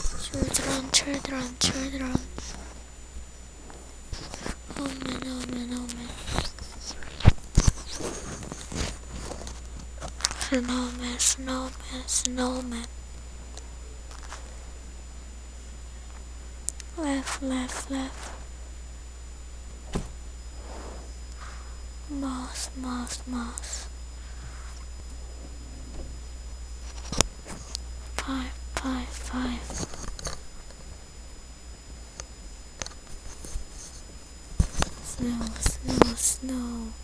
Children, children, children. Oh man, oh man, oh man. Snowman, snowman, snowman. Left, left, left. Mouse, mouse, mouse. 5, 5, 5. Snow, snow, snow.